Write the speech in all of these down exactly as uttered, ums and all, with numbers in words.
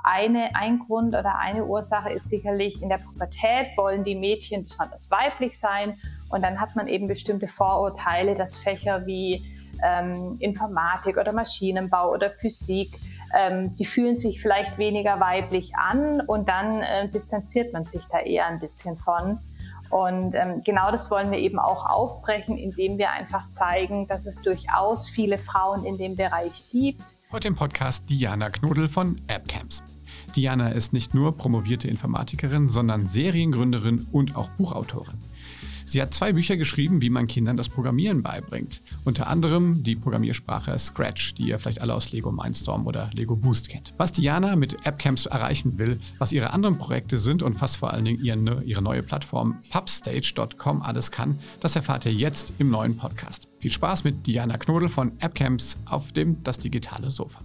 Eine, ein Grund oder eine Ursache ist sicherlich, in der Pubertät wollen die Mädchen besonders weiblich sein und dann hat man eben bestimmte Vorurteile, dass Fächer wie ähm, Informatik oder Maschinenbau oder Physik, ähm, die fühlen sich vielleicht weniger weiblich an und dann äh, distanziert man sich da eher ein bisschen von. Und ähm, genau das wollen wir eben auch aufbrechen, indem wir einfach zeigen, dass es durchaus viele Frauen in dem Bereich gibt. Heute im Podcast Diana Knodel von AppCamps. Diana ist nicht nur promovierte Informatikerin, sondern Seriengründerin und auch Buchautorin. Sie hat zwei Bücher geschrieben, wie man Kindern das Programmieren beibringt. Unter anderem die Programmiersprache Scratch, die ihr vielleicht alle aus Lego Mindstorm oder Lego Boost kennt. Was Diana mit AppCamps erreichen will, was ihre anderen Projekte sind und was vor allen Dingen ihre, ihre neue Plattform pubstage Punkt com alles kann, das erfahrt ihr jetzt im neuen Podcast. Viel Spaß mit Diana Knodel von AppCamps auf dem Das Digitale Sofa.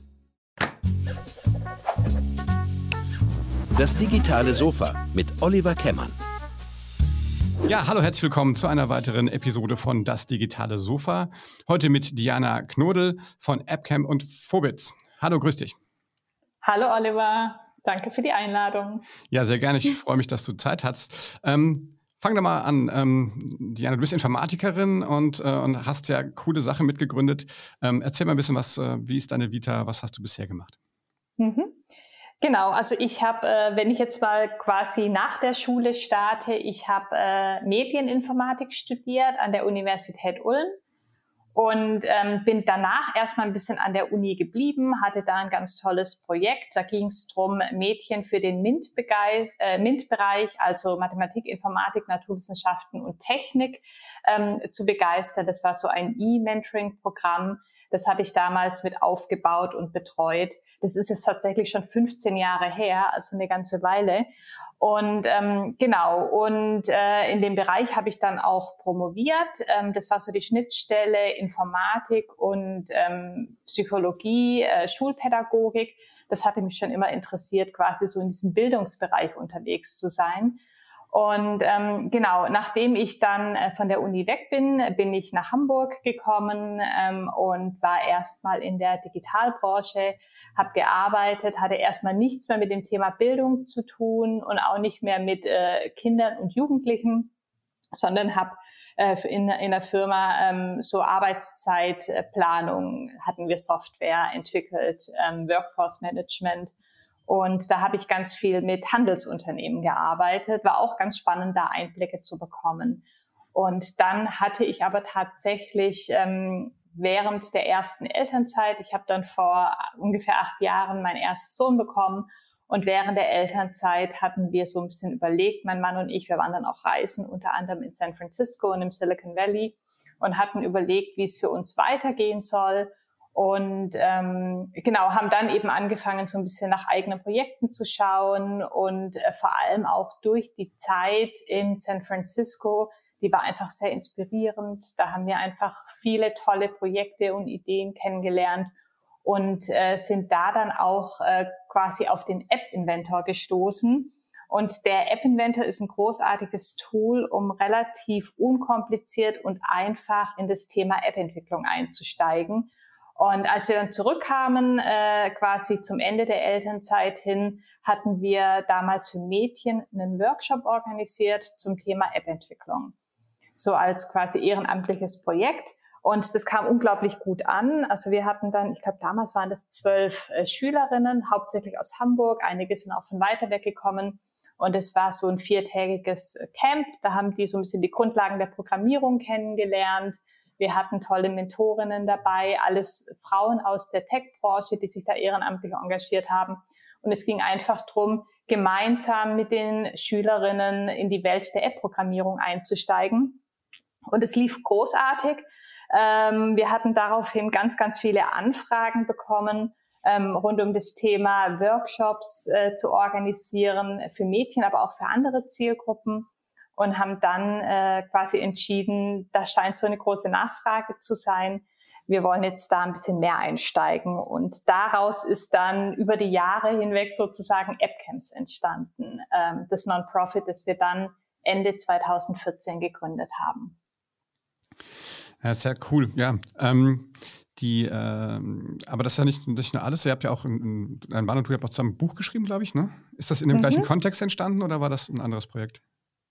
Das Digitale Sofa mit Oliver Kemmern. Ja, hallo, herzlich willkommen zu einer weiteren Episode von Das Digitale Sofa. Heute mit Diana Knodel von AppCamp und Phobits. Hallo, grüß dich. Hallo Oliver, danke für die Einladung. Ja, sehr gerne. Ich freue mich, dass du Zeit hast. Ähm, fang doch mal an. Ähm, Diana, du bist Informatikerin und, äh, und hast ja coole Sachen mitgegründet. Ähm, erzähl mal ein bisschen was, äh, wie ist deine Vita, was hast du bisher gemacht? Mhm. Genau, also ich habe, äh, wenn ich jetzt mal quasi nach der Schule starte, ich habe äh, Medieninformatik studiert an der Universität Ulm und ähm, bin danach erstmal ein bisschen an der Uni geblieben, hatte da ein ganz tolles Projekt. Da ging es darum, Mädchen für den MINT-Bereich, äh, MINT-Bereich, also Mathematik, Informatik, Naturwissenschaften und Technik, ähm, zu begeistern. Das war so ein E-Mentoring-Programm. Das hatte ich damals mit aufgebaut und betreut. Das ist jetzt tatsächlich schon fünfzehn Jahre her, also eine ganze Weile. Und ähm, genau, und äh, in dem Bereich habe ich dann auch promoviert. Ähm, das war so die Schnittstelle Informatik und ähm, Psychologie, äh, Schulpädagogik. Das hatte mich schon immer interessiert, quasi so in diesem Bildungsbereich unterwegs zu sein. Und ähm, genau, nachdem ich dann äh, von der Uni weg bin, bin ich nach Hamburg gekommen ähm, und war erstmal in der Digitalbranche, habe gearbeitet, hatte erstmal nichts mehr mit dem Thema Bildung zu tun und auch nicht mehr mit äh, Kindern und Jugendlichen, sondern habe äh, in, in der Firma ähm, so Arbeitszeitplanung, hatten wir Software entwickelt, ähm, Workforce Management. Und da habe ich ganz viel mit Handelsunternehmen gearbeitet, war auch ganz spannend, da Einblicke zu bekommen. Und dann hatte ich aber tatsächlich ähm, während der ersten Elternzeit, ich habe dann vor ungefähr acht Jahren meinen ersten Sohn bekommen und während der Elternzeit hatten wir so ein bisschen überlegt, mein Mann und ich, wir waren dann auch reisen, unter anderem in San Francisco und im Silicon Valley und hatten überlegt, wie es für uns weitergehen soll. Und ähm, genau, haben dann eben angefangen, so ein bisschen nach eigenen Projekten zu schauen und äh, vor allem auch durch die Zeit in San Francisco, die war einfach sehr inspirierend. Da haben wir einfach viele tolle Projekte und Ideen kennengelernt und äh, sind da dann auch äh, quasi auf den App Inventor gestoßen. Und der App Inventor ist ein großartiges Tool, um relativ unkompliziert und einfach in das Thema App-Entwicklung einzusteigen. Und als wir dann zurückkamen, äh, quasi zum Ende der Elternzeit hin, hatten wir damals für Mädchen einen Workshop organisiert zum Thema App-Entwicklung. So als quasi ehrenamtliches Projekt. Und das kam unglaublich gut an. Also wir hatten dann, ich glaube damals waren das zwölf äh, Schülerinnen, hauptsächlich aus Hamburg. Einige sind auch von weiter weg gekommen. Und es war so ein viertägiges Camp. Da haben die so ein bisschen die Grundlagen der Programmierung kennengelernt. Wir hatten tolle Mentorinnen dabei, alles Frauen aus der Tech-Branche, die sich da ehrenamtlich engagiert haben. Und es ging einfach darum, gemeinsam mit den Schülerinnen in die Welt der App-Programmierung einzusteigen. Und es lief großartig. Ähm, wir hatten daraufhin ganz, ganz viele Anfragen bekommen, ähm, rund um das Thema Workshops äh, zu organisieren, für Mädchen, aber auch für andere Zielgruppen. Und haben dann äh, quasi entschieden, da scheint so eine große Nachfrage zu sein. Wir wollen jetzt da ein bisschen mehr einsteigen. Und daraus ist dann über die Jahre hinweg sozusagen AppCamps entstanden, ähm, das Non-Profit, das wir dann Ende zwanzig vierzehn gegründet haben. Ja, sehr cool, ja. Ähm, Die, ähm, aber das ist ja nicht, nicht nur alles. Ihr habt ja auch ein, ein Mann und du habt auch zusammen ein Buch geschrieben, glaube ich, ne? Ist das in dem Mhm. gleichen Kontext entstanden oder war das ein anderes Projekt?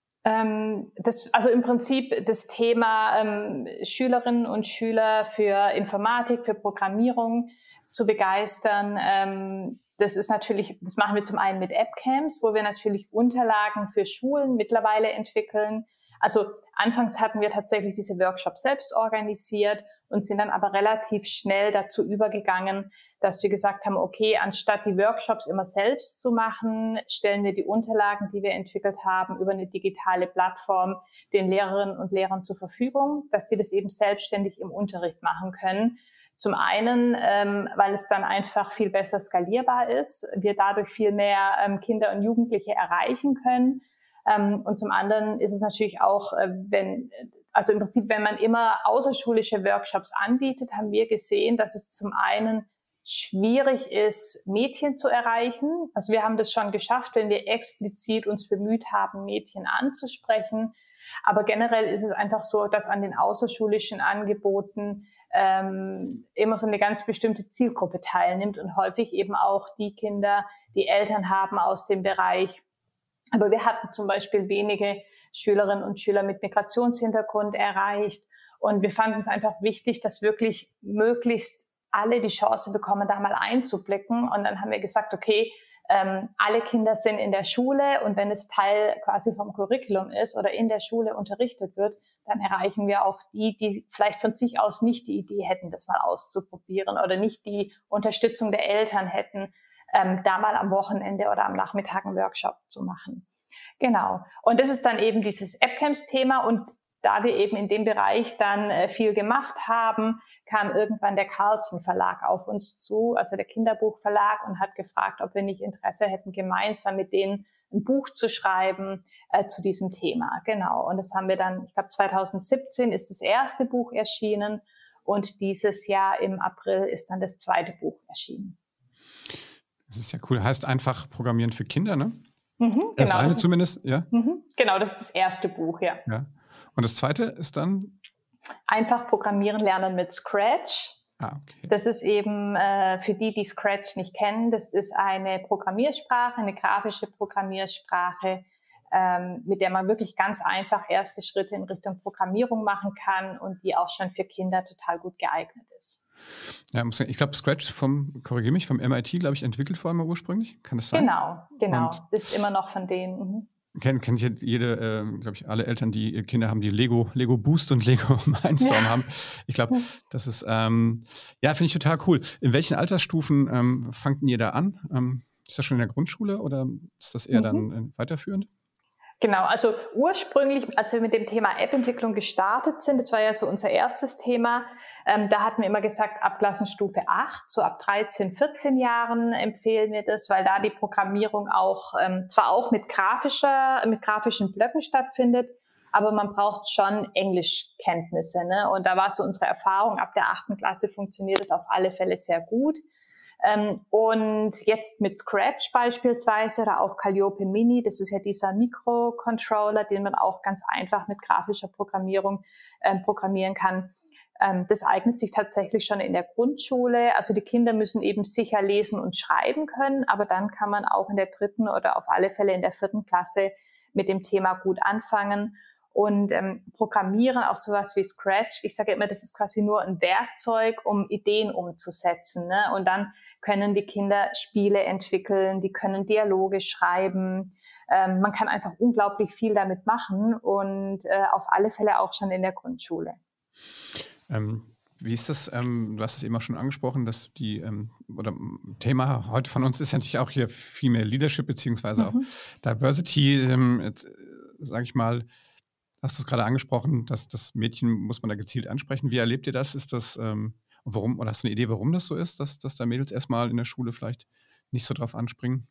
Ähm, das, also im Prinzip das Thema ähm, Schülerinnen und Schüler für Informatik, für Programmierung zu begeistern. Ähm, das ist natürlich, das machen wir zum einen mit App-Camps, wo wir natürlich Unterlagen für Schulen mittlerweile entwickeln. Also anfangs hatten wir tatsächlich diese Workshops selbst organisiert und sind dann aber relativ schnell dazu übergegangen, dass wir gesagt haben, okay, anstatt die Workshops immer selbst zu machen, stellen wir die Unterlagen, die wir entwickelt haben, über eine digitale Plattform den Lehrerinnen und Lehrern zur Verfügung, dass die das eben selbstständig im Unterricht machen können. Zum einen, ähm, weil es dann einfach viel besser skalierbar ist, wir dadurch viel mehr ähm, Kinder und Jugendliche erreichen können. Ähm, und zum anderen ist es natürlich auch, äh, wenn, also im Prinzip, wenn man immer außerschulische Workshops anbietet, haben wir gesehen, dass es zum einen schwierig ist, Mädchen zu erreichen. Also wir haben das schon geschafft, wenn wir explizit uns bemüht haben, Mädchen anzusprechen. Aber generell ist es einfach so, dass an den außerschulischen Angeboten ähm, immer so eine ganz bestimmte Zielgruppe teilnimmt und häufig eben auch die Kinder, die Eltern haben aus dem Bereich. Aber wir hatten zum Beispiel wenige Schülerinnen und Schüler mit Migrationshintergrund erreicht. Und wir fanden es einfach wichtig, dass wirklich möglichst alle die Chance bekommen, da mal einzublicken. Und dann haben wir gesagt, okay, ähm, alle Kinder sind in der Schule und wenn es Teil quasi vom Curriculum ist oder in der Schule unterrichtet wird, dann erreichen wir auch die, die vielleicht von sich aus nicht die Idee hätten, das mal auszuprobieren oder nicht die Unterstützung der Eltern hätten, ähm, da mal am Wochenende oder am Nachmittag einen Workshop zu machen. Genau. Und das ist dann eben dieses App-Camps-Thema und da wir eben in dem Bereich dann äh, viel gemacht haben, kam irgendwann der Carlsen Verlag auf uns zu, also der Kinderbuchverlag, und hat gefragt, ob wir nicht Interesse hätten, gemeinsam mit denen ein Buch zu schreiben äh, zu diesem Thema. Genau. Und das haben wir dann, ich glaube zwanzig siebzehn ist das erste Buch erschienen und dieses Jahr im April ist dann das zweite Buch erschienen. Das ist ja cool. Heißt einfach Programmieren für Kinder, ne? Mhm, genau, das eine das ist, zumindest, ja? Mhm, genau, das ist das erste Buch, ja. Ja. Und das zweite ist dann? Einfach Programmieren lernen mit Scratch. Ah, okay. Das ist eben äh, für die, die Scratch nicht kennen, das ist eine Programmiersprache, eine grafische Programmiersprache, ähm, mit der man wirklich ganz einfach erste Schritte in Richtung Programmierung machen kann und die auch schon für Kinder total gut geeignet ist. Ja, ich glaube, Scratch vom, korrigiere mich, vom M I T, glaube ich, entwickelt worden ursprünglich. Kann das sein? Genau, genau. Und das ist immer noch von denen. Mhm. Kennt kennt jede, äh, glaube ich, alle Eltern, die Kinder haben, die Lego, Lego Boost und Lego Mindstorm ja. haben. Ich glaube, das ist, ähm, ja, finde ich total cool. In welchen Altersstufen ähm, fangt ihr da an? Ähm, ist das schon in der Grundschule oder ist das eher mhm. dann äh, weiterführend? Genau, also ursprünglich, als wir mit dem Thema App-Entwicklung gestartet sind, das war ja so unser erstes Thema, ähm, da hatten wir immer gesagt, ab Klassenstufe acht, so ab dreizehn, vierzehn Jahren empfehlen wir das, weil da die Programmierung auch, ähm, zwar auch mit grafischer, mit grafischen Blöcken stattfindet, aber man braucht schon Englischkenntnisse, ne? Und da war so unsere Erfahrung, ab der achten Klasse funktioniert es auf alle Fälle sehr gut. Ähm, und jetzt mit Scratch beispielsweise oder auch Calliope Mini, das ist ja dieser Mikrocontroller, den man auch ganz einfach mit grafischer Programmierung ähm, programmieren kann. Ähm, das eignet sich tatsächlich schon in der Grundschule. Also die Kinder müssen eben sicher lesen und schreiben können, aber dann kann man auch in der dritten oder auf alle Fälle in der vierten Klasse mit dem Thema gut anfangen. Und ähm, Programmieren, auch sowas wie Scratch, ich sage immer, das ist quasi nur ein Werkzeug, um Ideen umzusetzen, ne? Und dann können die Kinder Spiele entwickeln, die können Dialoge schreiben. Ähm, man kann einfach unglaublich viel damit machen und äh, auf alle Fälle auch schon in der Grundschule. Ähm, wie ist das? Ähm, du hast es eben auch schon angesprochen, dass die, ähm, oder Thema heute von uns ist ja natürlich auch hier viel mehr Leadership beziehungsweise mhm. auch Diversity, ähm, sage ich mal. Hast du es gerade angesprochen, dass das Mädchen muss man da gezielt ansprechen. Wie erlebt ihr das? Ist das, ähm, warum, oder hast du eine Idee, warum das so ist, dass, dass da Mädels erstmal in der Schule vielleicht nicht so drauf anspringen?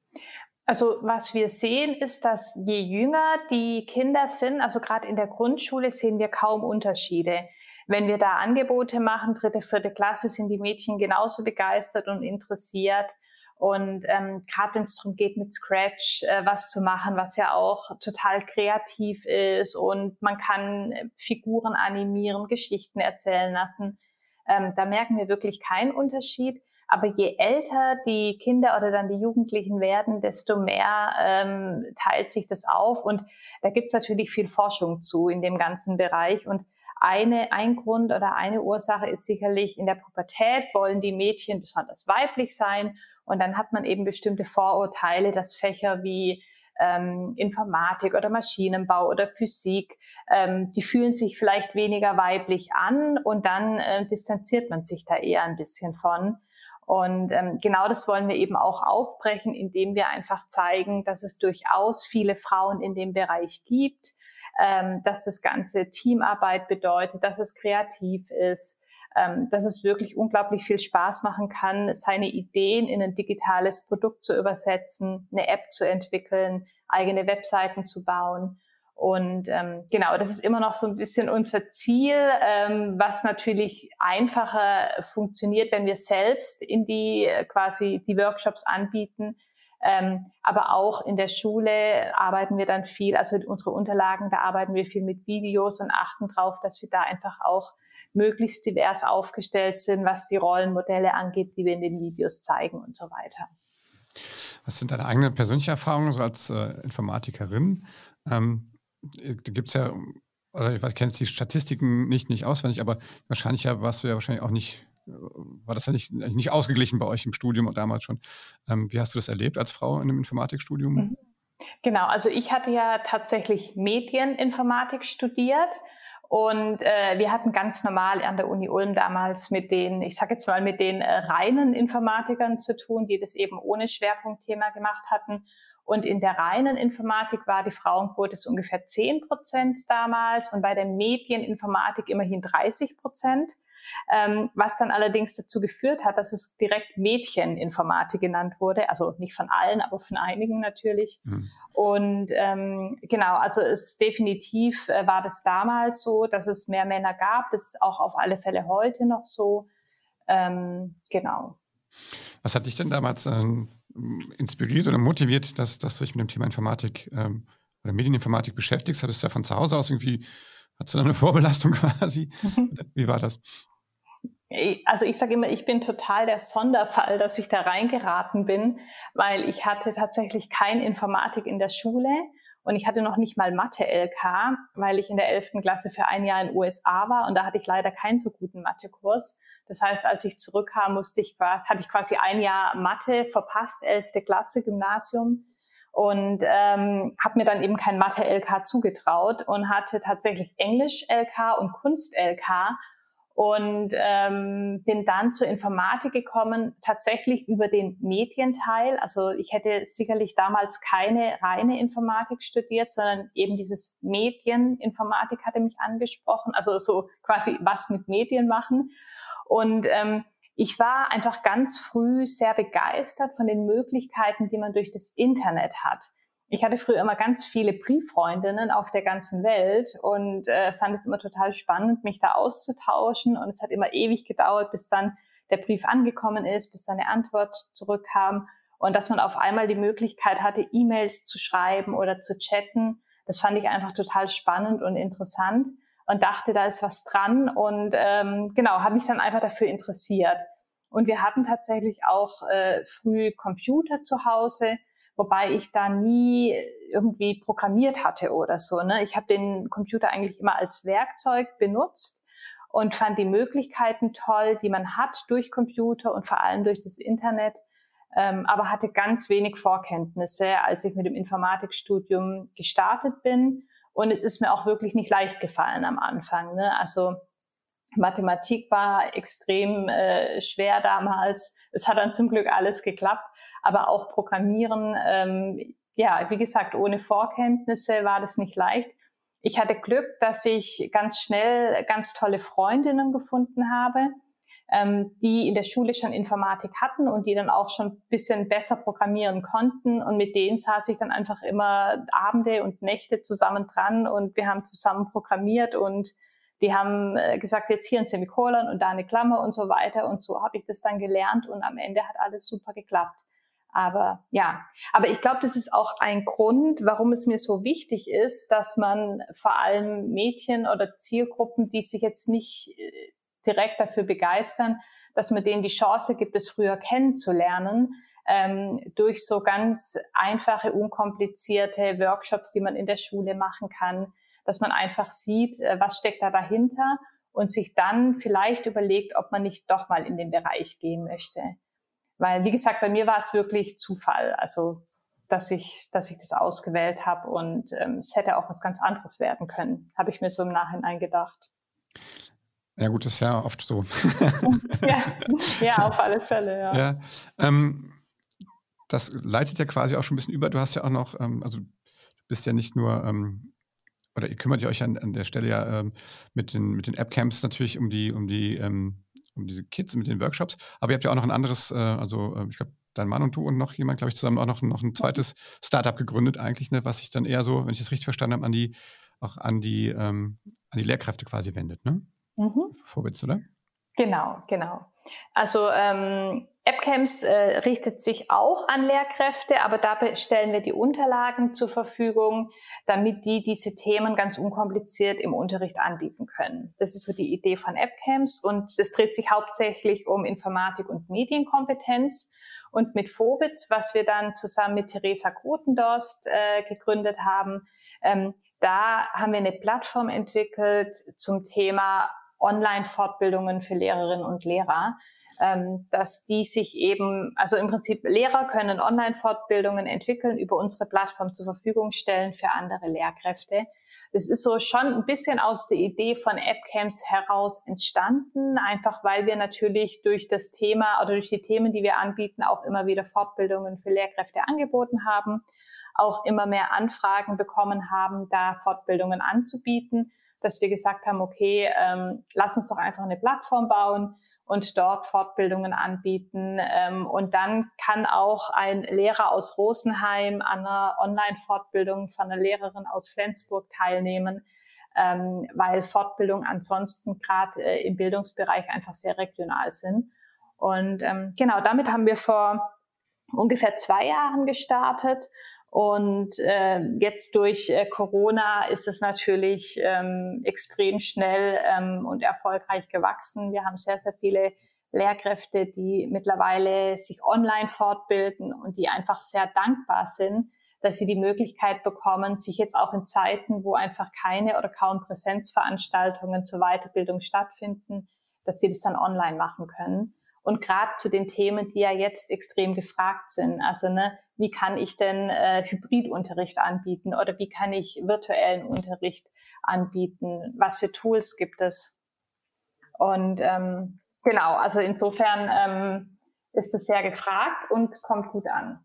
Also was wir sehen, ist, dass je jünger die Kinder sind, also gerade in der Grundschule, sehen wir kaum Unterschiede. Wenn wir da Angebote machen, dritte, vierte Klasse, sind die Mädchen genauso begeistert und interessiert. Und ähm, gerade wenn es darum geht, mit Scratch äh, was zu machen, was ja auch total kreativ ist und man kann äh, Figuren animieren, Geschichten erzählen lassen, Ähm, da merken wir wirklich keinen Unterschied. Aber je älter die Kinder oder dann die Jugendlichen werden, desto mehr ähm, teilt sich das auf. Und da gibt's natürlich viel Forschung zu in dem ganzen Bereich. Und eine, ein Grund oder eine Ursache ist sicherlich, in der Pubertät wollen die Mädchen besonders weiblich sein. Und dann hat man eben bestimmte Vorurteile, dass Fächer wie ähm, Informatik oder Maschinenbau oder Physik, ähm, die fühlen sich vielleicht weniger weiblich an und dann äh, distanziert man sich da eher ein bisschen von. Und ähm, genau das wollen wir eben auch aufbrechen, indem wir einfach zeigen, dass es durchaus viele Frauen in dem Bereich gibt, ähm, dass das Ganze Teamarbeit bedeutet, dass es kreativ ist, ähm, dass es wirklich unglaublich viel Spaß machen kann, seine Ideen in ein digitales Produkt zu übersetzen, eine App zu entwickeln, eigene Webseiten zu bauen. Und ähm, genau, das ist immer noch so ein bisschen unser Ziel, ähm, was natürlich einfacher funktioniert, wenn wir selbst in die quasi die Workshops anbieten. Ähm, aber auch in der Schule arbeiten wir dann viel, also unsere Unterlagen, da arbeiten wir viel mit Videos und achten drauf, dass wir da einfach auch möglichst divers aufgestellt sind, was die Rollenmodelle angeht, die wir in den Videos zeigen und so weiter. Was sind deine eigenen persönlichen Erfahrungen so als äh, Informatikerin? Ähm, da gibt es ja, oder ich kenne jetzt die Statistiken nicht, nicht auswendig, aber wahrscheinlich ja, warst du ja wahrscheinlich auch nicht, war das ja nicht, nicht ausgeglichen bei euch im Studium und damals schon. Ähm, wie hast du das erlebt als Frau in einem Informatikstudium? Mhm. Genau, also ich hatte ja tatsächlich Medieninformatik studiert. Und äh, wir hatten ganz normal an der Uni Ulm damals mit den, ich sage jetzt mal, mit den äh, reinen Informatikern zu tun, die das eben ohne Schwerpunktthema gemacht hatten. Und in der reinen Informatik war die Frauenquote so ungefähr zehn Prozent damals und bei der Medieninformatik immerhin dreißig Prozent. Ähm, was dann allerdings dazu geführt hat, dass es direkt Mädcheninformatik genannt wurde. Also nicht von allen, aber von einigen natürlich. Mhm. Und ähm, genau, also es definitiv äh, war das damals so, dass es mehr Männer gab. Das ist auch auf alle Fälle heute noch so. Ähm, genau. Was hat dich denn damals ähm, inspiriert oder motiviert, dass, dass du dich mit dem Thema Informatik ähm, oder Medieninformatik beschäftigst? Hattest du ja von zu Hause aus irgendwie, hattest du da eine Vorbelastung quasi? Mhm. Wie war das? Also ich sage immer, ich bin total der Sonderfall, dass ich da reingeraten bin, weil ich hatte tatsächlich kein Informatik in der Schule und ich hatte noch nicht mal Mathe-L K, weil ich in der elften Klasse für ein Jahr in den U S A war und da hatte ich leider keinen so guten Mathekurs. Das heißt, als ich zurückkam, musste ich, hatte ich quasi ein Jahr Mathe verpasst, elfte Klasse, Gymnasium. Und ähm, habe mir dann eben kein Mathe-L K zugetraut und hatte tatsächlich Englisch-L K und Kunst-L K. Und ähm, bin dann zur Informatik gekommen, tatsächlich über den Medienteil. Also ich hätte sicherlich damals keine reine Informatik studiert, sondern eben dieses Medieninformatik hatte mich angesprochen. Also so quasi was mit Medien machen. Und ähm, ich war einfach ganz früh sehr begeistert von den Möglichkeiten, die man durch das Internet hat. Ich hatte früher immer ganz viele Brieffreundinnen auf der ganzen Welt und äh, fand es immer total spannend, mich da auszutauschen. Und es hat immer ewig gedauert, bis dann der Brief angekommen ist, bis dann eine Antwort zurückkam. Und dass man auf einmal die Möglichkeit hatte, E-Mails zu schreiben oder zu chatten, das fand ich einfach total spannend und interessant und dachte, da ist was dran. Und ähm, genau, habe mich dann einfach dafür interessiert. Und wir hatten tatsächlich auch äh, früh Computer zu Hause, wobei ich da nie irgendwie programmiert hatte oder so. Ne? Ich habe den Computer eigentlich immer als Werkzeug benutzt und fand die Möglichkeiten toll, die man hat durch Computer und vor allem durch das Internet, ähm, aber hatte ganz wenig Vorkenntnisse, als ich mit dem Informatikstudium gestartet bin. Und es ist mir auch wirklich nicht leicht gefallen am Anfang. Ne? Also Mathematik war extrem äh, schwer damals. Es hat dann zum Glück alles geklappt. Aber auch Programmieren, ähm, ja, wie gesagt, ohne Vorkenntnisse war das nicht leicht. Ich hatte Glück, dass ich ganz schnell ganz tolle Freundinnen gefunden habe, ähm, die in der Schule schon Informatik hatten und die dann auch schon ein bisschen besser programmieren konnten. Und mit denen saß ich dann einfach immer Abende und Nächte zusammen dran und wir haben zusammen programmiert und die haben gesagt, jetzt hier ein Semikolon und da eine Klammer und so weiter. Und so habe ich das dann gelernt und am Ende hat alles super geklappt. Aber ja, aber ich glaube, das ist auch ein Grund, warum es mir so wichtig ist, dass man vor allem Mädchen oder Zielgruppen, die sich jetzt nicht direkt dafür begeistern, dass man denen die Chance gibt, es früher kennenzulernen, ähm, durch so ganz einfache, unkomplizierte Workshops, die man in der Schule machen kann, dass man einfach sieht, äh, was steckt da dahinter und sich dann vielleicht überlegt, ob man nicht doch mal in den Bereich gehen möchte. Weil, wie gesagt, bei mir war es wirklich Zufall, also dass ich, dass ich das ausgewählt habe und ähm, es hätte auch was ganz anderes werden können, habe ich mir so im Nachhinein gedacht. Ja gut, das ist ja oft so. ja, ja, auf alle Fälle, ja. ja ähm, das leitet ja quasi auch schon ein bisschen über. Du hast ja auch noch, ähm, also du bist ja nicht nur, ähm, oder ihr kümmert euch an, an der Stelle ja ähm, mit den, mit den App-Camps natürlich um die, um die, ähm, um diese Kids mit den Workshops, aber ihr habt ja auch noch ein anderes, äh, also äh, ich glaube, dein Mann und du und noch jemand, glaube ich, zusammen auch noch, noch ein zweites Startup gegründet eigentlich, ne, was sich dann eher so, wenn ich das richtig verstanden habe, an die, auch an die, ähm, an die Lehrkräfte quasi wendet, ne? Mhm. Vorwitz, oder? Genau, genau. Also ähm, AppCamps äh, richtet sich auch an Lehrkräfte, aber da stellen wir die Unterlagen zur Verfügung, damit die diese Themen ganz unkompliziert im Unterricht anbieten können. Das ist so die Idee von AppCamps und es dreht sich hauptsächlich um Informatik und Medienkompetenz. Und mit Vorwitz, was wir dann zusammen mit Theresa Grotendorst äh, gegründet haben, ähm, da haben wir eine Plattform entwickelt zum Thema Online-Fortbildungen für Lehrerinnen und Lehrer, ähm, dass die sich eben, also im Prinzip Lehrer können Online-Fortbildungen entwickeln, über unsere Plattform zur Verfügung stellen für andere Lehrkräfte. Das ist so schon ein bisschen aus der Idee von AppCamps heraus entstanden, einfach weil wir natürlich durch das Thema oder durch die Themen, die wir anbieten, auch immer wieder Fortbildungen für Lehrkräfte angeboten haben, auch immer mehr Anfragen bekommen haben, da Fortbildungen anzubieten, dass wir gesagt haben, okay, ähm, lass uns doch einfach eine Plattform bauen und dort Fortbildungen anbieten. Ähm, und dann kann auch ein Lehrer aus Rosenheim an einer Online-Fortbildung von einer Lehrerin aus Flensburg teilnehmen, ähm, weil Fortbildungen ansonsten gerade äh, im Bildungsbereich einfach sehr regional sind. Und ähm, genau, damit haben wir vor ungefähr zwei Jahren gestartet. Und äh, jetzt durch äh, Corona ist es natürlich ähm, extrem schnell ähm, und erfolgreich gewachsen. Wir haben sehr, sehr viele Lehrkräfte, die mittlerweile sich online fortbilden und die einfach sehr dankbar sind, dass sie die Möglichkeit bekommen, sich jetzt auch in Zeiten, wo einfach keine oder kaum Präsenzveranstaltungen zur Weiterbildung stattfinden, dass sie das dann online machen können. Und gerade zu den Themen, die ja jetzt extrem gefragt sind. Also ne, wie kann ich denn äh, Hybridunterricht anbieten oder wie kann ich virtuellen Unterricht anbieten? Was für Tools gibt es? Und ähm, genau, also insofern ähm, ist es sehr gefragt und kommt gut an.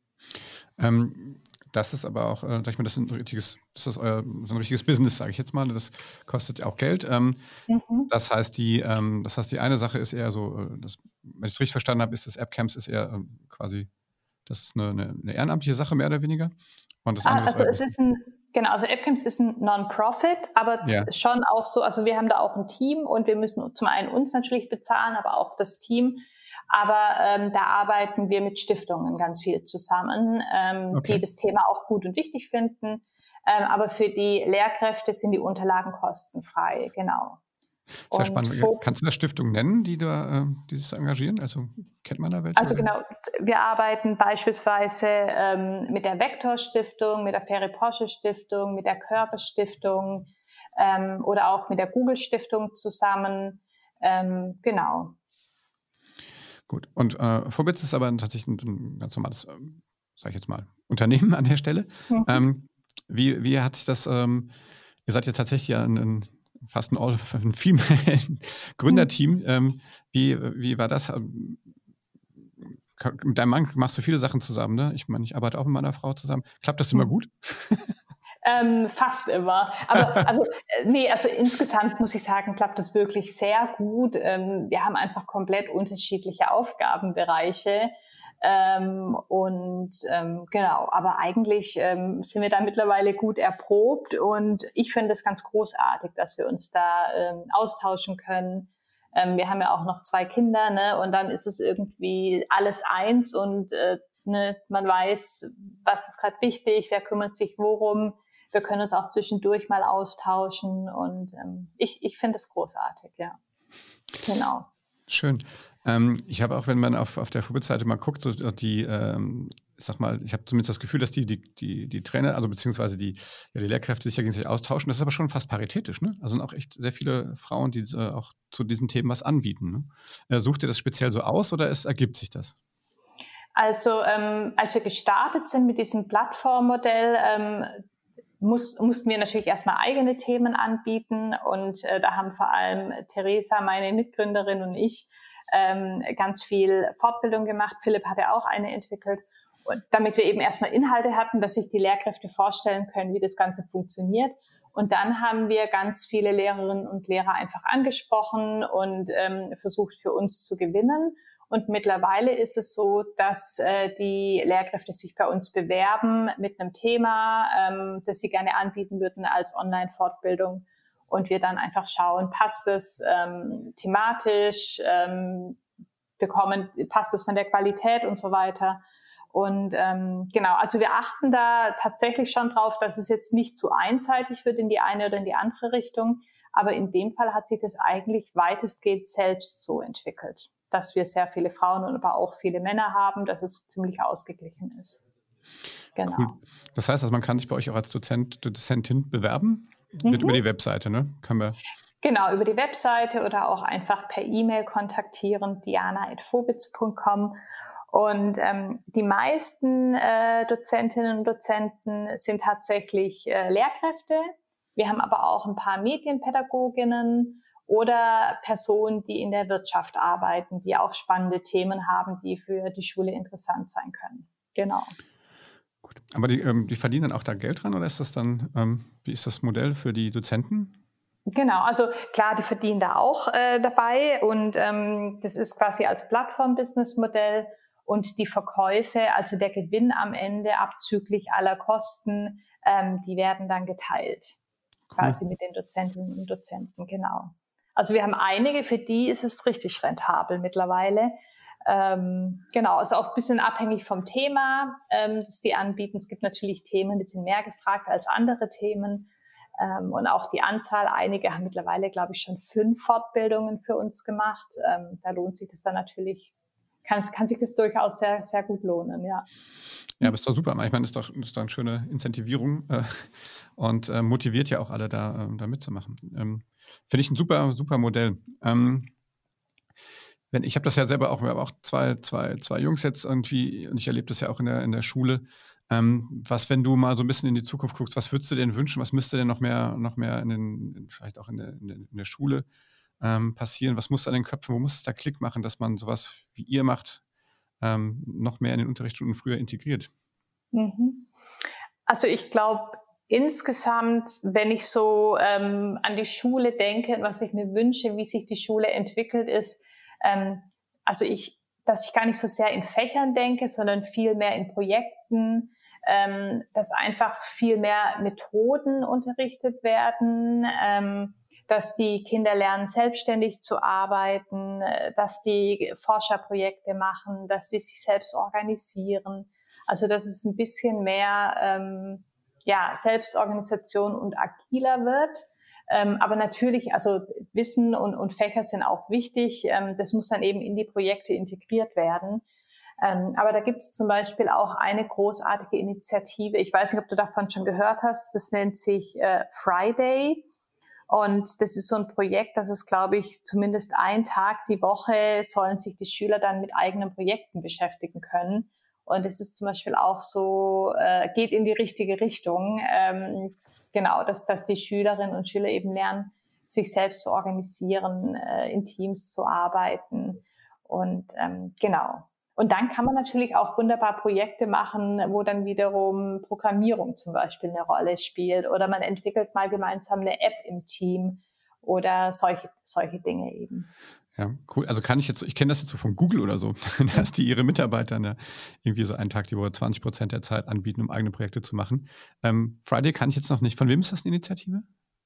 Ähm, das ist aber auch, äh, sag ich mal, das ist ein richtiges, das ist euer, so ein richtiges Business, sage ich jetzt mal. Das kostet ja auch Geld. Ähm, mhm. Das heißt, die, ähm, das heißt, die eine Sache ist eher so, das, wenn ich es richtig verstanden habe, ist das AppCamps ist eher ähm, quasi, das ist eine, eine, eine ehrenamtliche Sache, mehr oder weniger. Und das andere ah, also ist es ist ein, genau, also AppCamps ist ein Non-Profit, aber ja. schon auch so, also wir haben da auch ein Team und wir müssen zum einen uns natürlich bezahlen, aber auch das Team. Aber ähm, da arbeiten wir mit Stiftungen ganz viel zusammen, ähm, okay. die das Thema auch gut und wichtig finden. Ähm, aber für die Lehrkräfte sind die Unterlagen kostenfrei, genau. Sehr spannend. Kannst du da Stiftungen nennen, die da äh, dieses engagieren? Also kennt man da welche? Also genau, wir arbeiten beispielsweise ähm, mit der Vector Stiftung, mit der Ferry-Porsche Stiftung, mit der Körper Stiftung ähm, oder auch mit der Google Stiftung zusammen. Ähm, genau. Gut. Und äh, Vorwitz ist aber tatsächlich ein, ein ganz normales, äh, sage ich jetzt mal, Unternehmen an der Stelle. Mhm. Ähm, wie, wie hat sich das, ähm, ihr seid ja tatsächlich ein, ein fast ein All-Female-Gründerteam. Mhm. Ähm, wie, wie war das? Mit deinem Mann machst du viele Sachen zusammen, ne? Ich meine, ich arbeite auch mit meiner Frau zusammen. Klappt das immer mhm. gut? Ähm, fast immer. Aber also nee, also insgesamt muss ich sagen, klappt das wirklich sehr gut. Ähm, wir haben einfach komplett unterschiedliche Aufgabenbereiche. Ähm, und ähm, genau, aber eigentlich ähm, sind wir da mittlerweile gut erprobt und ich finde es ganz großartig, dass wir uns da ähm, austauschen können. Ähm, wir haben ja auch noch zwei Kinder, ne? Und dann ist es irgendwie alles eins und äh, ne, man weiß, was ist gerade wichtig, wer kümmert sich worum. Wir können uns auch zwischendurch mal austauschen und ähm, ich, ich finde es großartig, ja. Genau. Schön. Ähm, ich habe auch, wenn man auf, auf der Furbit-Seite mal guckt, so die, ähm, ich sag mal, ich habe zumindest das Gefühl, dass die, die, die, die Trainer, also beziehungsweise die, ja, die Lehrkräfte sich ja gegenseitig austauschen. Das ist aber schon fast paritätisch, ne? Also sind auch echt sehr viele Frauen, die äh, auch zu diesen Themen was anbieten. Ne? Äh, sucht ihr das speziell so aus oder es ergibt sich das? Also ähm, als wir gestartet sind mit diesem Plattformmodell, ähm, muss, mussten wir natürlich erstmal eigene Themen anbieten und äh, da haben vor allem Theresa, meine Mitgründerin, und ich ähm, ganz viel Fortbildung gemacht. Philipp hatte auch eine entwickelt, und damit wir eben erstmal Inhalte hatten, dass sich die Lehrkräfte vorstellen können, wie das Ganze funktioniert. Und dann haben wir ganz viele Lehrerinnen und Lehrer einfach angesprochen und ähm, versucht, für uns zu gewinnen. Und mittlerweile ist es so, dass äh, die Lehrkräfte sich bei uns bewerben mit einem Thema, ähm, das sie gerne anbieten würden als Online-Fortbildung. Und wir dann einfach schauen, passt es ähm, thematisch, ähm, bekommen, passt es von der Qualität und so weiter. Und ähm, genau, also wir achten da tatsächlich schon drauf, dass es jetzt nicht zu einseitig wird in die eine oder in die andere Richtung. Aber in dem Fall hat sich das eigentlich weitestgehend selbst so entwickelt, dass wir sehr viele Frauen und aber auch viele Männer haben, dass es ziemlich ausgeglichen ist. Genau. Cool. Das heißt, also man kann sich bei euch auch als Dozent, Dozentin bewerben? Mhm. Mit über die Webseite, ne? Können wir Genau, über die Webseite oder auch einfach per E-Mail kontaktieren, diana at fobitz punkt com. Und ähm, die meisten äh, Dozentinnen und Dozenten sind tatsächlich äh, Lehrkräfte. Wir haben aber auch ein paar Medienpädagoginnen oder Personen, die in der Wirtschaft arbeiten, die auch spannende Themen haben, die für die Schule interessant sein können. Genau. Gut. Aber die, ähm, die verdienen dann auch da Geld dran oder ist das dann, ähm, wie ist das Modell für die Dozenten? Genau, also klar, die verdienen da auch äh, dabei und ähm, das ist quasi als Plattform-Business-Modell und die Verkäufe, also der Gewinn am Ende abzüglich aller Kosten, ähm, die werden dann geteilt, cool. Quasi mit den Dozentinnen und Dozenten, genau. Also wir haben einige, für die ist es richtig rentabel mittlerweile. Ähm, genau, also auch ein bisschen abhängig vom Thema, ähm, das die anbieten. Es gibt natürlich Themen, die sind mehr gefragt als andere Themen. Ähm, und auch die Anzahl, einige haben mittlerweile, glaube ich, schon fünf Fortbildungen für uns gemacht. Ähm, da lohnt sich das dann natürlich, kann, kann sich das durchaus sehr, sehr gut lohnen, ja. Ja, aber ist doch super. Ich meine, das ist doch, das ist doch eine schöne Incentivierung äh, und äh, motiviert ja auch alle, da, äh, da mitzumachen. Ähm, Finde ich ein super, super Modell. Ähm, wenn, ich habe das ja selber auch, wir haben auch zwei, zwei, zwei Jungs jetzt irgendwie und ich erlebe das ja auch in der, in der Schule. Ähm, was, wenn du mal so ein bisschen in die Zukunft guckst, was würdest du denn wünschen? Was müsste denn noch mehr, noch mehr in den, vielleicht auch in der, in der, in der Schule ähm, passieren? Was muss an den Köpfen, wo muss es da Klick machen, dass man sowas wie ihr macht, ähm, noch mehr in den Unterrichtsstunden früher integriert? Mhm. Also ich glaube, insgesamt, wenn ich so ähm, an die Schule denke, was ich mir wünsche, wie sich die Schule entwickelt, ist, ähm, also ich, dass ich gar nicht so sehr in Fächern denke, sondern viel mehr in Projekten, ähm, dass einfach viel mehr Methoden unterrichtet werden, ähm, dass die Kinder lernen, selbstständig zu arbeiten, dass die Forscherprojekte machen, dass sie sich selbst organisieren. Also dass es ein bisschen mehr ähm, ja, Selbstorganisation und agiler wird. Ähm, aber natürlich, also Wissen und, und Fächer sind auch wichtig. Ähm, das muss dann eben in die Projekte integriert werden. Ähm, aber da gibt es zum Beispiel auch eine großartige Initiative. Ich weiß nicht, ob du davon schon gehört hast. Das nennt sich äh, Friday. Und das ist so ein Projekt, das ist, glaube ich, zumindest ein Tag die Woche sollen sich die Schüler dann mit eigenen Projekten beschäftigen können. Und es ist zum Beispiel auch so, äh, geht in die richtige Richtung. Ähm, genau, dass, dass die Schülerinnen und Schüler eben lernen, sich selbst zu organisieren, äh, in Teams zu arbeiten. Und ähm, genau. Und dann kann man natürlich auch wunderbar Projekte machen, wo dann wiederum Programmierung zum Beispiel eine Rolle spielt. Oder man entwickelt mal gemeinsam eine App im Team oder solche, solche Dinge eben. Ja, cool. Also kann ich jetzt, ich kenne das jetzt so von Google oder so, dass die ihre Mitarbeiter ne, irgendwie so einen Tag die Woche zwanzig Prozent der Zeit anbieten, um eigene Projekte zu machen. Ähm, Friday kann ich jetzt noch nicht. Von wem ist das eine Initiative?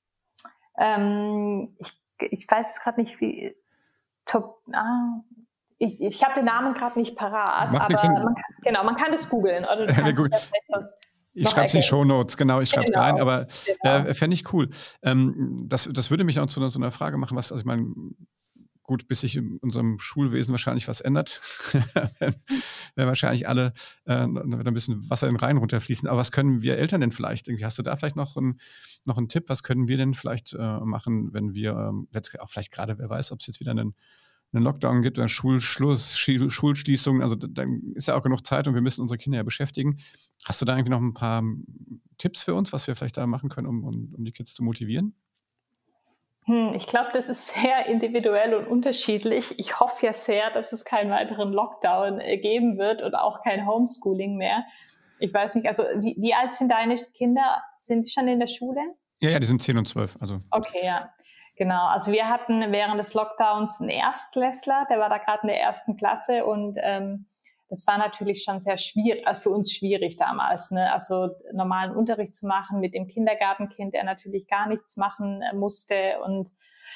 Ähm, ich, ich weiß es gerade nicht, wie. Top, ah, ich ich habe den Namen gerade nicht parat, Macht aber man kann, genau, man kann das googeln. Oder du kannst gut. das Ich schreibe es in die Shownotes, genau, ich schreibe es genau, rein, aber genau. äh, fände ich cool. Ähm, das, das würde mich auch zu, zu einer Frage machen, was, also ich meine, gut, bis sich in unserem Schulwesen wahrscheinlich was ändert, werden wahrscheinlich alle äh, ein bisschen Wasser in den Rhein runterfließen. Aber was können wir Eltern denn vielleicht? Irgendwie hast du da vielleicht noch, ein, noch einen Tipp? Was können wir denn vielleicht äh, machen, wenn wir ähm, jetzt auch vielleicht gerade, wer weiß, ob es jetzt wieder einen, einen Lockdown gibt oder Schulschluss, Schul- Schulschließungen. Also dann ist ja auch genug Zeit und wir müssen unsere Kinder ja beschäftigen. Hast du da irgendwie noch ein paar Tipps für uns, was wir vielleicht da machen können, um, um, um die Kids zu motivieren? Hm, ich glaube, das ist sehr individuell und unterschiedlich. Ich hoffe ja sehr, dass es keinen weiteren Lockdown äh, geben wird und auch kein Homeschooling mehr. Ich weiß nicht, also wie, wie alt sind deine Kinder? Sind die schon in der Schule? Ja, ja, die sind zehn und zwölf. Also. Okay, ja, genau. Also wir hatten während des Lockdowns einen Erstklässler, der war da gerade in der ersten Klasse und ähm, das war natürlich schon sehr schwierig, also für uns schwierig damals, ne? Also normalen Unterricht zu machen mit dem Kindergartenkind, der natürlich gar nichts machen musste und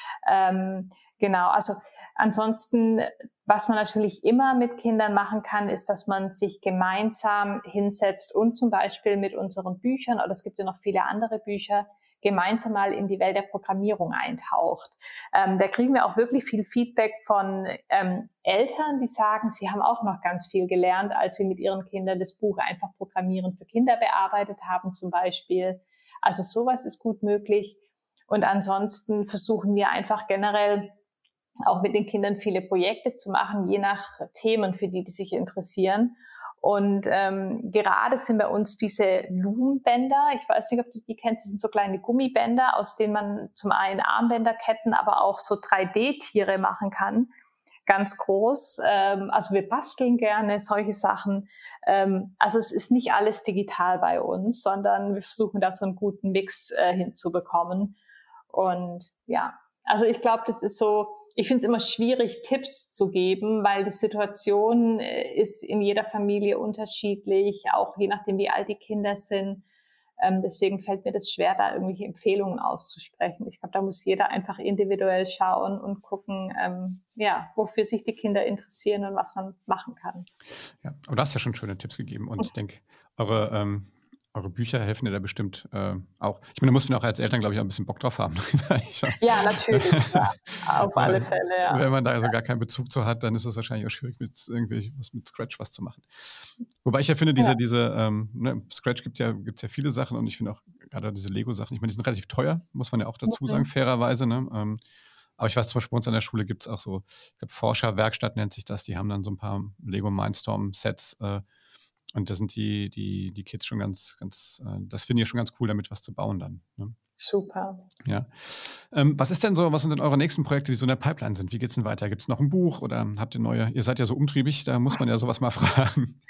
ähm, genau, also ansonsten, was man natürlich immer mit Kindern machen kann, ist, dass man sich gemeinsam hinsetzt und zum Beispiel mit unseren Büchern, oder es gibt ja noch viele andere Bücher, gemeinsam mal in die Welt der Programmierung eintaucht. Ähm, da kriegen wir auch wirklich viel Feedback von ähm, Eltern, die sagen, sie haben auch noch ganz viel gelernt, als sie mit ihren Kindern das Buch einfach Programmieren für Kinder bearbeitet haben zum Beispiel. Also sowas ist gut möglich. Und ansonsten versuchen wir einfach generell auch mit den Kindern viele Projekte zu machen, je nach Themen, für die die sich interessieren. Und ähm, gerade sind bei uns diese Loom-Bänder, ich weiß nicht, ob du die kennst, das sind so kleine Gummibänder, aus denen man zum einen Armbänderketten, aber auch so drei D-Tiere machen kann, ganz groß. Ähm, also wir basteln gerne solche Sachen. Ähm, also es ist nicht alles digital bei uns, sondern wir versuchen da so einen guten Mix äh, hinzubekommen. Und ja, also ich glaube, das ist so, ich finde es immer schwierig, Tipps zu geben, weil die Situation ist in jeder Familie unterschiedlich, auch je nachdem, wie alt die Kinder sind. Ähm, deswegen fällt mir das schwer, da irgendwelche Empfehlungen auszusprechen. Ich glaube, da muss jeder einfach individuell schauen und gucken, ähm, ja, wofür sich die Kinder interessieren und was man machen kann. Ja, aber du hast ja schon schöne Tipps gegeben und ich denke, eure ähm Eure Bücher helfen dir da bestimmt äh, auch. Ich meine, da musst du auch als Eltern, glaube ich, auch ein bisschen Bock drauf haben. Ja, natürlich, ja. Auf alle Fälle, ja. Wenn man da also gar keinen Bezug zu hat, dann ist es wahrscheinlich auch schwierig, mit irgendwie was mit Scratch was zu machen. Wobei ich ja finde, diese, ja. diese ähm, ne, Scratch gibt ja, gibt's ja viele Sachen und ich finde auch gerade diese Lego-Sachen, ich meine, die sind relativ teuer, muss man ja auch dazu sagen, mhm. fairerweise. Ne? Ähm, aber ich weiß zum Beispiel, bei uns an der Schule gibt es auch so, ich glaube, Forscherwerkstatt nennt sich das, die haben dann so ein paar Lego Mindstorm-Sets, äh, und da sind die, die, die Kids schon ganz, ganz, äh, das finde ich schon ganz cool, damit was zu bauen dann. Ne? Super. Ja. Ähm, was ist denn so, was sind denn eure nächsten Projekte, die so in der Pipeline sind? Wie geht's denn weiter? Gibt es noch ein Buch oder habt ihr neue, ihr seid ja so umtriebig, da muss man ja sowas mal fragen.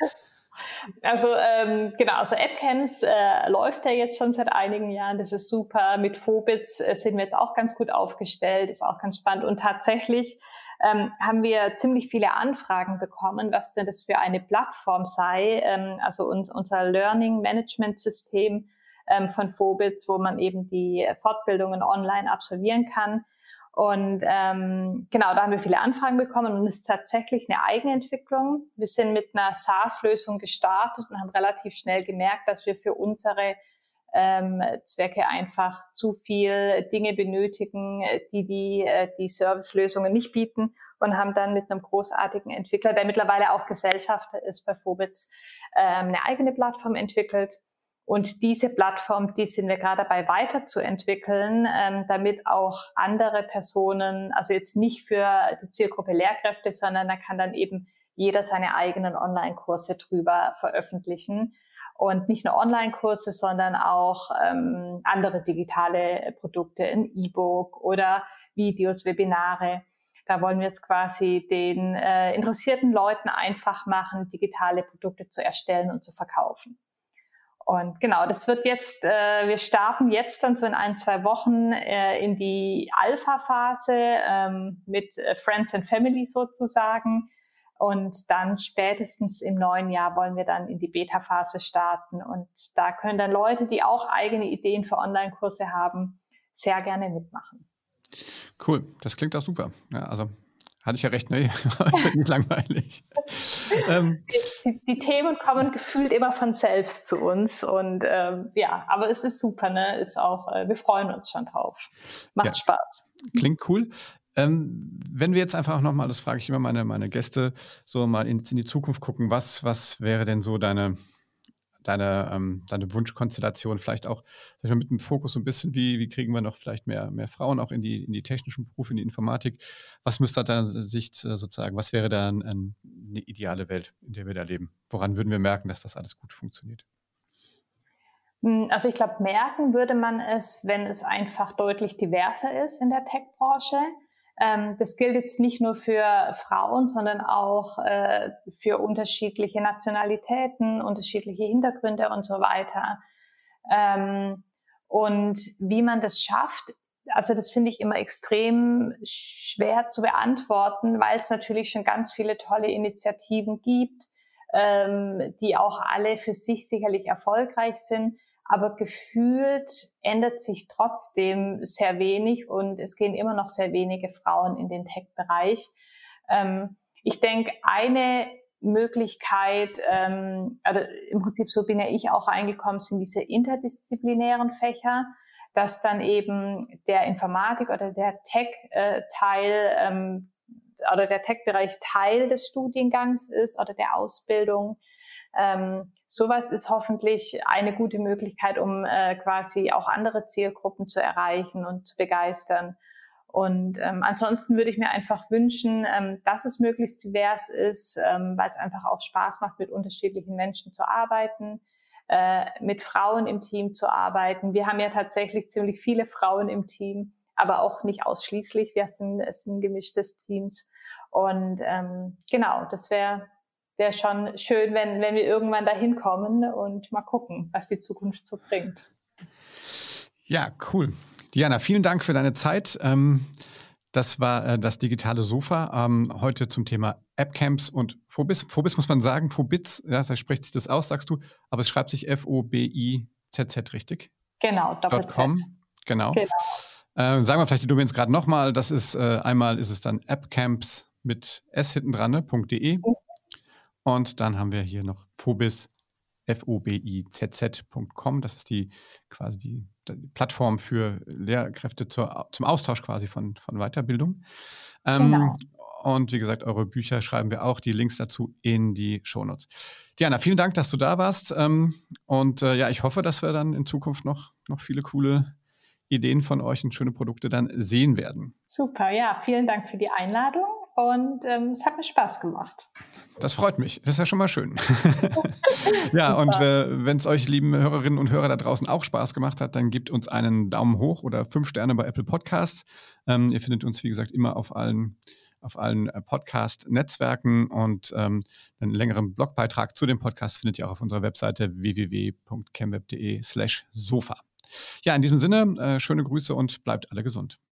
Also ähm, genau, also AppCamps äh, läuft ja jetzt schon seit einigen Jahren, das ist super. Mit Phobitz äh, sind wir jetzt auch ganz gut aufgestellt, ist auch ganz spannend und tatsächlich ähm, haben wir ziemlich viele Anfragen bekommen, was denn das für eine Plattform sei, ähm, also uns, unser Learning Management System ähm, von Phobitz, wo man eben die Fortbildungen online absolvieren kann. Und ähm, genau, da haben wir viele Anfragen bekommen und es ist tatsächlich eine Eigenentwicklung. Wir sind mit einer SaaS-Lösung gestartet und haben relativ schnell gemerkt, dass wir für unsere ähm, Zwecke einfach zu viel Dinge benötigen, die die, die Service-Lösungen nicht bieten und haben dann mit einem großartigen Entwickler, der mittlerweile auch Gesellschafter ist bei Phobitz, ähm, eine eigene Plattform entwickelt. Und diese Plattform, die sind wir gerade dabei weiterzuentwickeln, ähm, damit auch andere Personen, also jetzt nicht für die Zielgruppe Lehrkräfte, sondern da kann dann eben jeder seine eigenen Online-Kurse drüber veröffentlichen. Und nicht nur Online-Kurse, sondern auch ähm, andere digitale Produkte, ein E-Book oder Videos, Webinare. Da wollen wir jetzt quasi den äh, interessierten Leuten einfach machen, digitale Produkte zu erstellen und zu verkaufen. Und genau, das wird jetzt, äh, wir starten jetzt dann so in ein, zwei Wochen äh, in die Alpha-Phase ähm, mit äh, Friends and Family sozusagen. Und dann spätestens im neuen Jahr wollen wir dann in die Beta-Phase starten. Und da können dann Leute, die auch eigene Ideen für Online-Kurse haben, sehr gerne mitmachen. Cool, das klingt auch super. Ja, also hatte ich ja recht, ne? Ich bin nicht langweilig. ähm, die, die Themen kommen gefühlt immer von selbst zu uns und ähm, ja, aber es ist super, ne? Ist auch, äh, wir freuen uns schon drauf. Macht ja, Spaß. Klingt cool. Ähm, wenn wir jetzt einfach nochmal, das frage ich immer meine, meine Gäste, so mal in, in die Zukunft gucken, was, was wäre denn so deine, deine, ähm, deine Wunschkonstellation, vielleicht auch vielleicht mal mit dem Fokus so ein bisschen, wie, wie kriegen wir noch vielleicht mehr, mehr Frauen auch in die, in die technischen Berufe, in die Informatik? Was müsste aus deiner Sicht äh, sozusagen, was wäre da ein, ein, eine ideale Welt, in der wir da leben? Woran würden wir merken, dass das alles gut funktioniert? Also ich glaube, merken würde man es, wenn es einfach deutlich diverser ist in der Tech-Branche. Ähm, das gilt jetzt nicht nur für Frauen, sondern auch äh, für unterschiedliche Nationalitäten, unterschiedliche Hintergründe und so weiter. Ähm, und wie man das schafft, also das finde ich immer extrem schwer zu beantworten, weil es natürlich schon ganz viele tolle Initiativen gibt, ähm, die auch alle für sich sicherlich erfolgreich sind. Aber gefühlt ändert sich trotzdem sehr wenig und es gehen immer noch sehr wenige Frauen in den Tech-Bereich. Ähm, ich denke, eine Möglichkeit, ähm, also im Prinzip so bin ja ich auch reingekommen, sind diese interdisziplinären Fächer, dass dann eben der Informatik oder der Tech-Teil ähm, oder der Tech-Bereich Teil des Studiengangs ist oder der Ausbildung. Ähm, sowas ist hoffentlich eine gute Möglichkeit, um äh, quasi auch andere Zielgruppen zu erreichen und zu begeistern. Und ähm, ansonsten würde ich mir einfach wünschen, ähm, dass es möglichst divers ist, ähm, weil es einfach auch Spaß macht, mit unterschiedlichen Menschen zu arbeiten, äh, mit Frauen im Team zu arbeiten. Wir haben ja tatsächlich ziemlich viele Frauen im Team, aber auch nicht ausschließlich. Wir sind, es sind gemischtes Teams. Und ähm, genau, das wäre wäre schon schön, wenn, wenn wir irgendwann dahin kommen und mal gucken, was die Zukunft so bringt. Ja, cool. Diana, vielen Dank für deine Zeit. Das war das digitale Sofa. Heute zum Thema AppCamps und Phobis. Phobis muss man sagen, Phobits, ja, da spricht sich das aus, sagst du, aber es schreibt sich F O B I Z Z, richtig? Genau, Doppel-Z. Genau. genau. Äh, sagen wir vielleicht die Domains gerade nochmal. Das ist, äh, einmal ist es dann appcamps mit S hinten dran, ne, .de. Mhm. Und dann haben wir hier noch Phobis, F O B I Z Z Punkt com. Das ist die quasi die, die Plattform für Lehrkräfte zur, zum Austausch quasi von, von Weiterbildung. Ähm, genau. Und wie gesagt, eure Bücher schreiben wir auch, die Links dazu in die Shownotes. Diana, vielen Dank, dass du da warst. Ähm, und äh, ja, ich hoffe, dass wir dann in Zukunft noch, noch viele coole Ideen von euch und schöne Produkte dann sehen werden. Super, ja, vielen Dank für die Einladung. Und ähm, es hat mir Spaß gemacht. Das freut mich. Das ist ja schon mal schön. Ja, super. Und äh, wenn es euch, lieben Hörerinnen und Hörer da draußen, auch Spaß gemacht hat, dann gebt uns einen Daumen hoch oder fünf Sterne bei Apple Podcasts. Ähm, ihr findet uns, wie gesagt, immer auf allen, auf allen äh, Podcast-Netzwerken und ähm, einen längeren Blogbeitrag zu dem Podcast findet ihr auch auf unserer Webseite w w w punkt chemweb punkt de slash sofa. Ja, in diesem Sinne, äh, schöne Grüße und bleibt alle gesund.